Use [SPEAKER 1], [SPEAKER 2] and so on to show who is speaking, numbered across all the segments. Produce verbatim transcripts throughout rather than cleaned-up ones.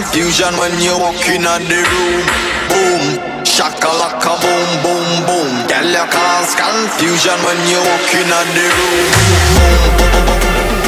[SPEAKER 1] confusion when you walk in the room. Boom, shakalaka, boom, boom, boom. Girl, you cause confusion when you walk in the room. Boom, boom,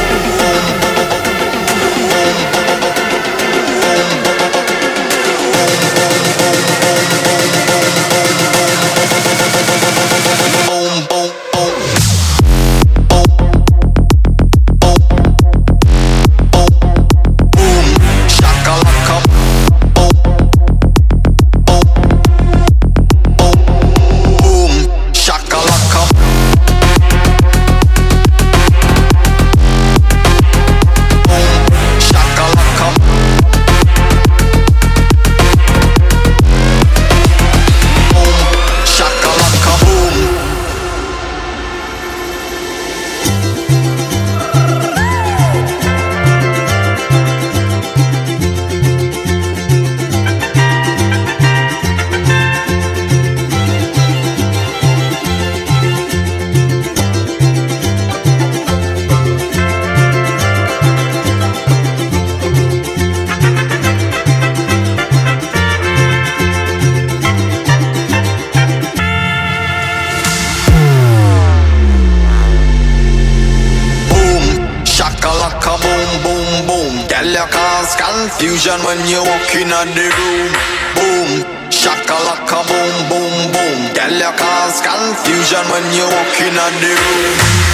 [SPEAKER 1] confusion when you walk in the room. Boom, shakalaka, boom, boom, boom. Girl, you cause confusion when you walk in the room.